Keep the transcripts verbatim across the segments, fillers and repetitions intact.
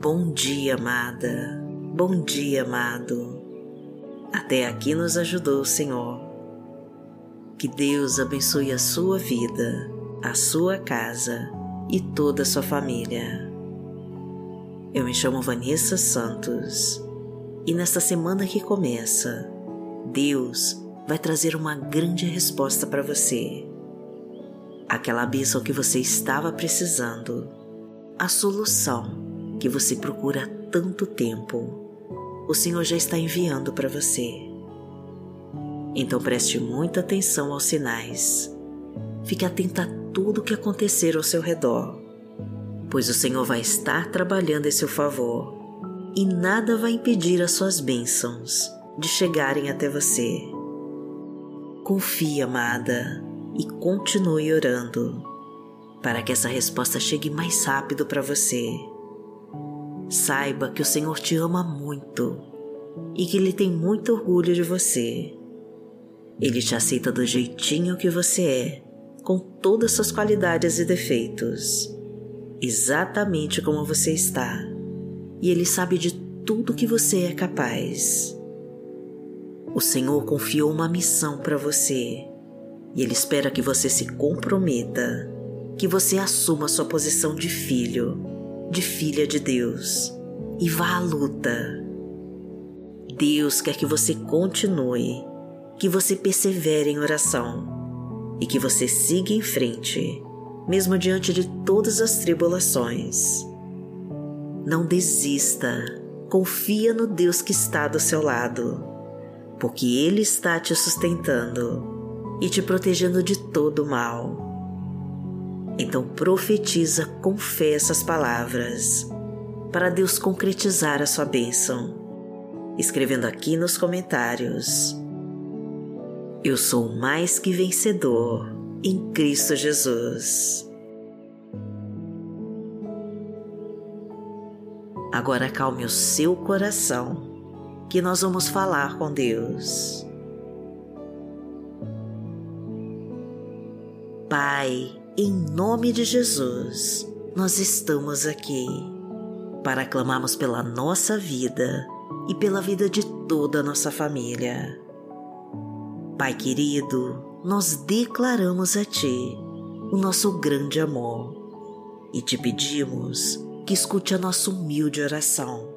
Bom dia, amada. Bom dia, amado. Até aqui nos ajudou o Senhor. Que Deus abençoe a sua vida, a sua casa e toda a sua família. Eu me chamo Vanessa Santos e nesta semana que começa, Deus vai trazer uma grande resposta para você. Aquela bênção que você estava precisando, a solução que você procura há tanto tempo, o Senhor já está enviando para você. Então preste muita atenção aos sinais. Fique atenta a tudo o que acontecer ao seu redor, pois o Senhor vai estar trabalhando em seu favor e nada vai impedir as suas bênçãos de chegarem até você. Confie, amada, e continue orando para que essa resposta chegue mais rápido para você. Saiba que o Senhor te ama muito e que Ele tem muito orgulho de você. Ele te aceita do jeitinho que você é, com todas as suas qualidades e defeitos, exatamente como você está, e Ele sabe de tudo que você é capaz. O Senhor confiou uma missão para você, e Ele espera que você se comprometa, que você assuma sua posição de filho, de filha de Deus, e vá à luta. Deus quer que você continue, que você persevere em oração e que você siga em frente, mesmo diante de todas as tribulações. Não desista, confia no Deus que está do seu lado, porque Ele está te sustentando e te protegendo de todo o mal. Então profetiza com fé essas palavras, para Deus concretizar a sua bênção, escrevendo aqui nos comentários: eu sou mais que vencedor em Cristo Jesus. Agora acalme o seu coração, que nós vamos falar com Deus. Pai, em nome de Jesus, nós estamos aqui para clamarmos pela nossa vida e pela vida de toda a nossa família. Pai querido, nós declaramos a Ti o nosso grande amor e te pedimos que escute a nossa humilde oração.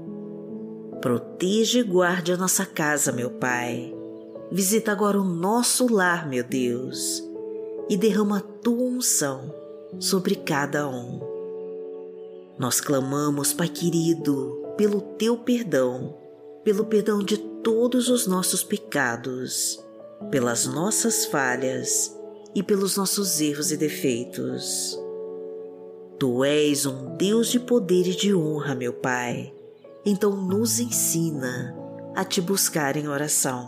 Proteja e guarde a nossa casa, meu Pai. Visita agora o nosso lar, meu Deus, e derrama a Tua unção sobre cada um. Nós clamamos, Pai querido, pelo Teu perdão, pelo perdão de todos os nossos pecados, pelas nossas falhas e pelos nossos erros e defeitos. Tu és um Deus de poder e de honra, meu Pai, então nos ensina a Te buscar em oração.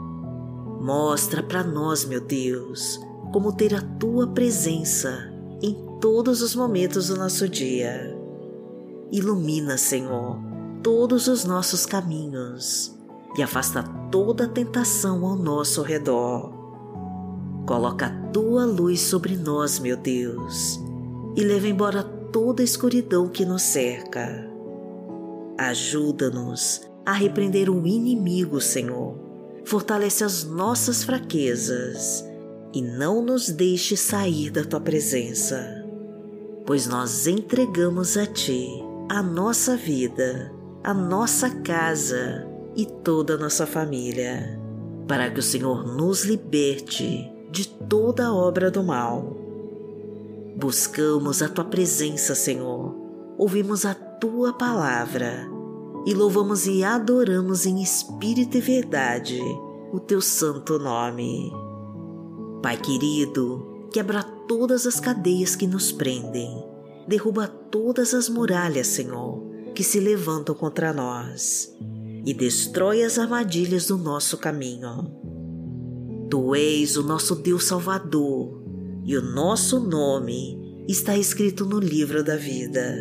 Mostra para nós, meu Deus, como ter a Tua presença em todos os momentos do nosso dia. Ilumina, Senhor, todos os nossos caminhos e afasta toda a tentação ao nosso redor. Coloca a Tua luz sobre nós, meu Deus, e leva embora toda a escuridão que nos cerca. Ajuda-nos a repreender o inimigo, Senhor. Fortalece as nossas fraquezas e não nos deixe sair da Tua presença, pois nós entregamos a Ti a nossa vida, a nossa casa e toda a nossa família, para que o Senhor nos liberte de toda a obra do mal. Buscamos a Tua presença, Senhor, ouvimos a Tua palavra e louvamos e adoramos em espírito e verdade o Teu santo nome. Pai querido, quebra todas as cadeias que nos prendem, derruba todas as muralhas, Senhor, que se levantam contra nós e destrói as armadilhas do nosso caminho. Tu és o nosso Deus Salvador e o nosso nome está escrito no livro da vida.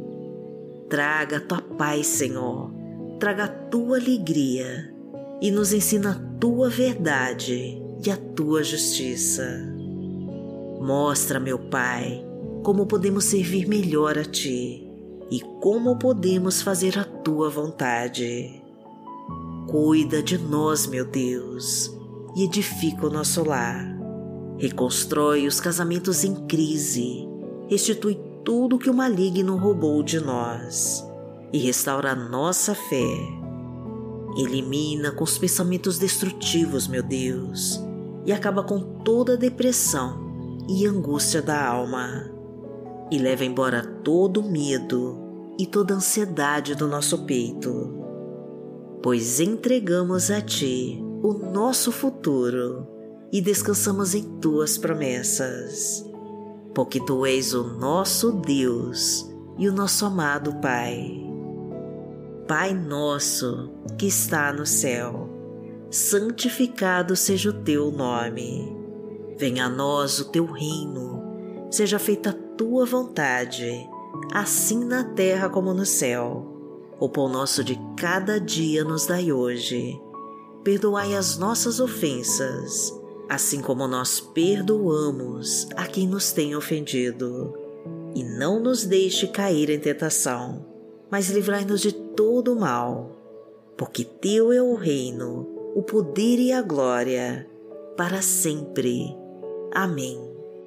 Traga a Tua paz, Senhor, traga a Tua alegria e nos ensina a Tua verdade e a Tua justiça. Mostra, meu Pai, como podemos servir melhor a Ti e como podemos fazer a Tua vontade. Cuida de nós, meu Deus, e edifica o nosso lar. Reconstrói os casamentos em crise, restitui tudo que o maligno roubou de nós e restaura a nossa fé. Elimina com os pensamentos destrutivos, meu Deus, e acaba com toda a depressão e angústia da alma. E leva embora todo o medo e toda a ansiedade do nosso peito, pois entregamos a Ti o nosso futuro e descansamos em Tuas promessas, porque Tu és o nosso Deus e o nosso amado Pai. Pai nosso que está no céu, santificado seja o Teu nome. Venha a nós o Teu reino, seja feita a Tua vontade, assim na terra como no céu. O pão nosso de cada dia nos dai hoje. Perdoai as nossas ofensas, assim como nós perdoamos a quem nos tem ofendido. E não nos deixe cair em tentação, mas livrai-nos de todo o mal, porque Teu é o reino, o poder e a glória, para sempre. Amém.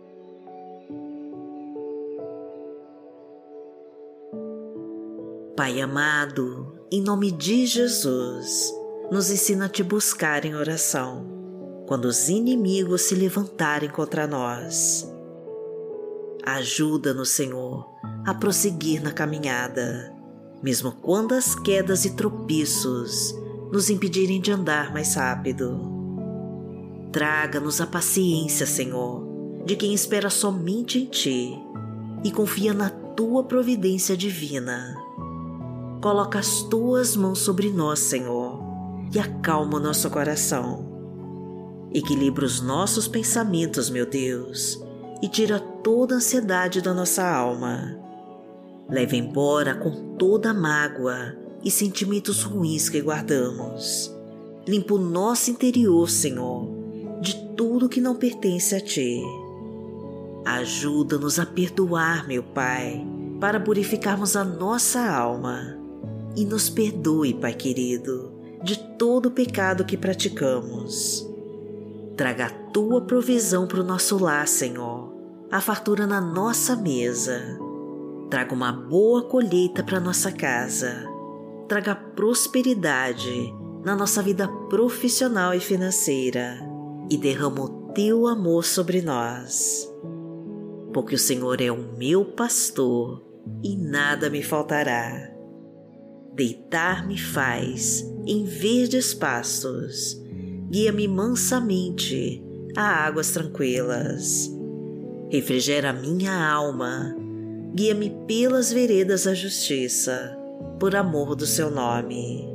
Pai amado, em nome de Jesus, nos ensina a Te buscar em oração, quando os inimigos se levantarem contra nós. Ajuda-nos, Senhor, a prosseguir na caminhada, mesmo quando as quedas e tropeços nos impedirem de andar mais rápido. Traga-nos a paciência, Senhor, de quem espera somente em Ti e confia na Tua providência divina. Coloca as Tuas mãos sobre nós, Senhor, e acalma o nosso coração. Equilibra os nossos pensamentos, meu Deus, e tira toda a ansiedade da nossa alma. Leva embora com toda a mágoa e sentimentos ruins que guardamos. Limpa o nosso interior, Senhor, de tudo que não pertence a Ti. Ajuda-nos a perdoar, meu Pai, para purificarmos a nossa alma. E nos perdoe, Pai querido, de todo o pecado que praticamos. Traga a Tua provisão para o nosso lar, Senhor, a fartura na nossa mesa. Traga uma boa colheita para nossa casa. Traga prosperidade na nossa vida profissional e financeira. E derrama o Teu amor sobre nós. Porque o Senhor é o meu pastor e nada me faltará. Deitar-me faz em verdes pastos, guia-me mansamente a águas tranquilas. Refrigera a minha alma, guia-me pelas veredas da justiça, por amor do Seu nome.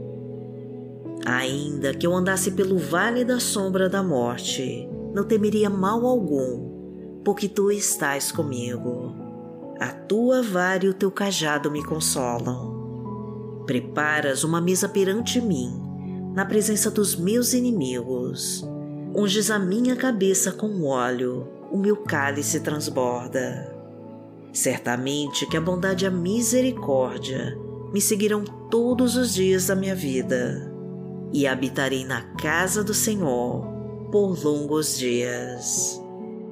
Ainda que eu andasse pelo vale da sombra da morte, não temeria mal algum, porque Tu estás comigo. A Tua vara e o Teu cajado me consolam. Preparas uma mesa perante mim, na presença dos meus inimigos. Unges a minha cabeça com óleo, o meu cálice transborda. Certamente que a bondade e a misericórdia me seguirão todos os dias da minha vida, e habitarei na casa do Senhor por longos dias.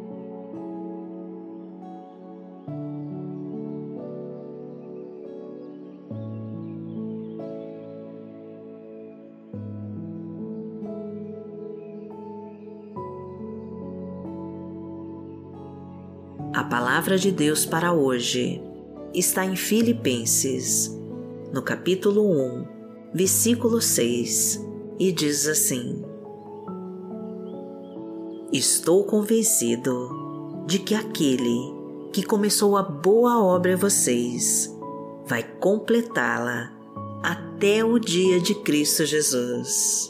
A palavra de Deus para hoje está em Filipenses, no capítulo um, versículo seis, e diz assim: Estou convencido de que aquele que começou a boa obra em vocês vai completá-la até o dia de Cristo Jesus.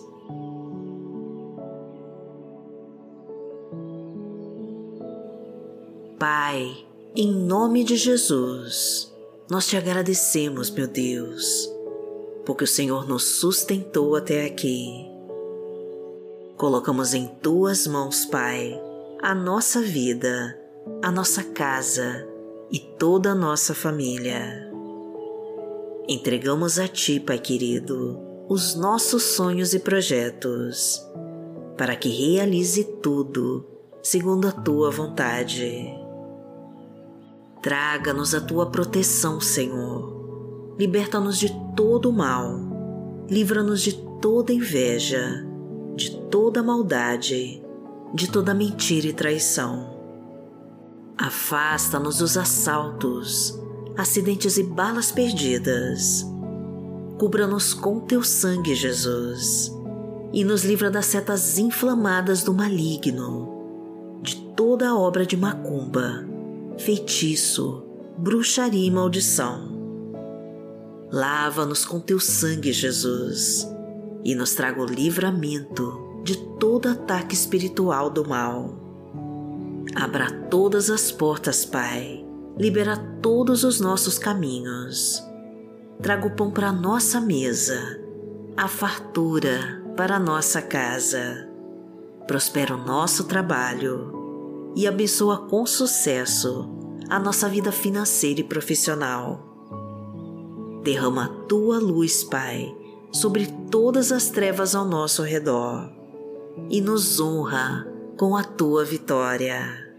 Pai, em nome de Jesus, nós Te agradecemos, meu Deus, porque o Senhor nos sustentou até aqui. Colocamos em Tuas mãos, Pai, a nossa vida, a nossa casa e toda a nossa família. entregamos a Ti, Pai querido, os nossos sonhos e projetos, para que realize tudo segundo a Tua vontade. Traga-nos a Tua proteção, Senhor. Liberta-nos de todo o mal. Livra-nos de toda inveja, de toda maldade, de toda mentira e traição. Afasta-nos dos assaltos, acidentes e balas perdidas. Cubra-nos com Teu sangue, Jesus, e nos livra das setas inflamadas do maligno, de toda obra de macumba, feitiço, bruxaria e maldição. Lava-nos com Teu sangue, Jesus, e nos traga o livramento de todo ataque espiritual do mal. Abra todas as portas, Pai, libera todos os nossos caminhos. Traga o pão para a nossa mesa, a fartura para a nossa casa. Prospera o nosso trabalho e abençoa com sucesso a nossa vida financeira e profissional. Derrama a Tua luz, Pai, sobre todas as trevas ao nosso redor e nos honra com a Tua vitória.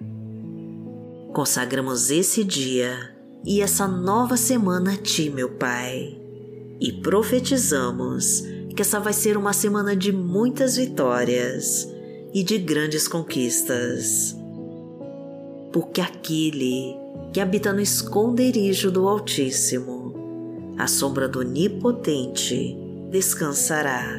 Consagramos esse dia e essa nova semana a Ti, meu Pai, e profetizamos que essa vai ser uma semana de muitas vitórias e de grandes conquistas. Porque aquele que habita no esconderijo do Altíssimo, à sombra do Onipotente, descansará.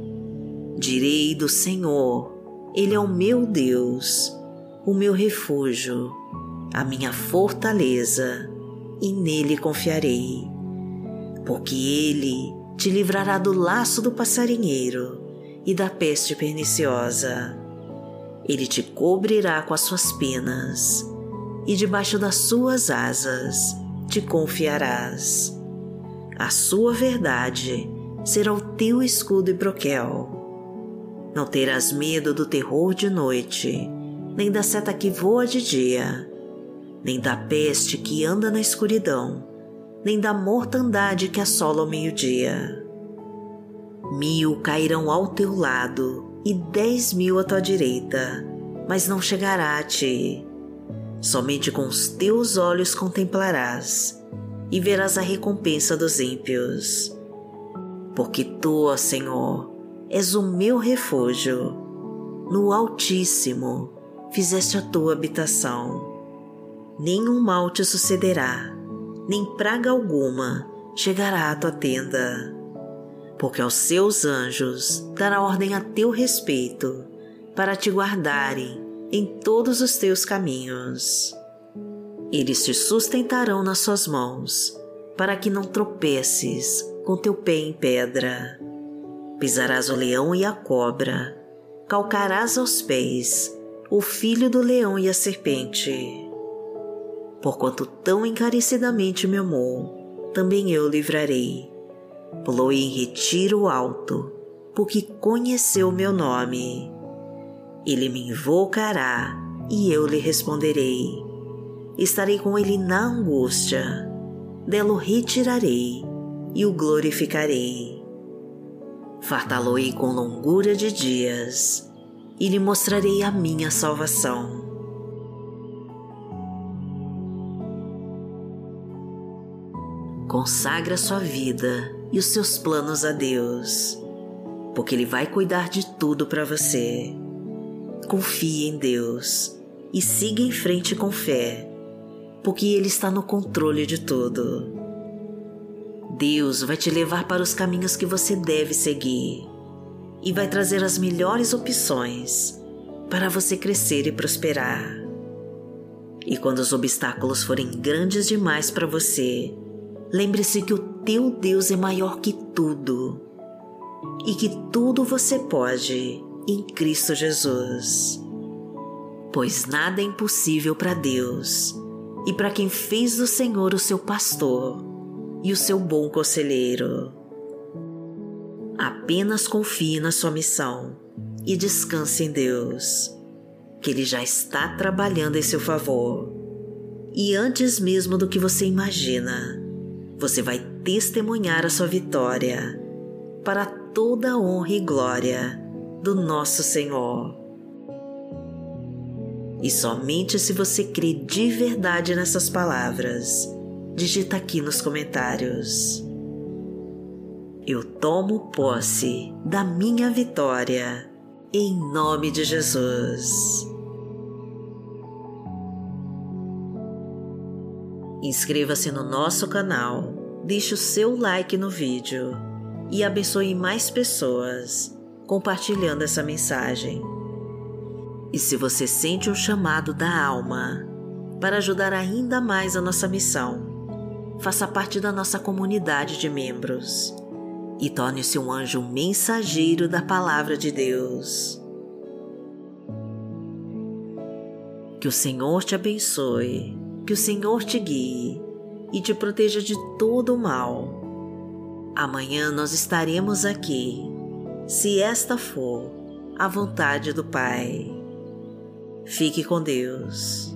Direi do Senhor, Ele é o meu Deus, o meu refúgio, a minha fortaleza, e nele confiarei. Porque Ele te livrará do laço do passarinheiro e da peste perniciosa. Ele te cobrirá com as suas penas, e debaixo das suas asas te confiarás. A sua verdade será o teu escudo e broquel. Não terás medo do terror de noite, nem da seta que voa de dia, nem da peste que anda na escuridão, nem da mortandade que assola ao meio-dia. Mil cairão ao teu lado e dez mil à tua direita, mas não chegará a ti. Somente com os teus olhos contemplarás e verás a recompensa dos ímpios. Porque tu, ó Senhor, és o meu refúgio. No Altíssimo fizeste a tua habitação. Nenhum mal te sucederá, nem praga alguma chegará à tua tenda. Porque aos seus anjos dará ordem a teu respeito, para te guardarem em todos os teus caminhos. Eles te sustentarão nas suas mãos, para que não tropeces com teu pé em pedra. Pisarás o leão e a cobra, calcarás aos pés o filho do leão e a serpente. Porquanto tão encarecidamente me amou, também eu o livrarei. Pulou em retiro alto, porque conheceu o meu nome. Ele me invocará e eu lhe responderei. Estarei com ele na angústia, dela o retirarei e o glorificarei. Fartá-lo-ei com longura de dias e lhe mostrarei a minha salvação. Consagra sua vida e os seus planos a Deus, porque Ele vai cuidar de tudo para você. Confie em Deus e siga em frente com fé, porque Ele está no controle de tudo. Deus vai te levar para os caminhos que você deve seguir e vai trazer as melhores opções para você crescer e prosperar. E quando os obstáculos forem grandes demais para você, lembre-se que o teu Deus é maior que tudo e que tudo você pode em Cristo Jesus. Pois nada é impossível para Deus e para quem fez do Senhor o seu pastor e o seu bom conselheiro. Apenas confie na sua missão e descanse em Deus, que Ele já está trabalhando em seu favor. E antes mesmo do que você imagina, você vai testemunhar a sua vitória, para toda a honra e glória do nosso Senhor. E somente se você crê de verdade nessas palavras, digita aqui nos comentários: eu tomo posse da minha vitória, em nome de Jesus. Inscreva-se no nosso canal, deixe o seu like no vídeo e abençoe mais pessoas compartilhando essa mensagem. E se você sente um chamado da alma para ajudar ainda mais a nossa missão, faça parte da nossa comunidade de membros e torne-se um anjo mensageiro da Palavra de Deus. Que o Senhor te abençoe, que o Senhor te guie e te proteja de todo o mal. Amanhã nós estaremos aqui, se esta for a vontade do Pai. Fique com Deus.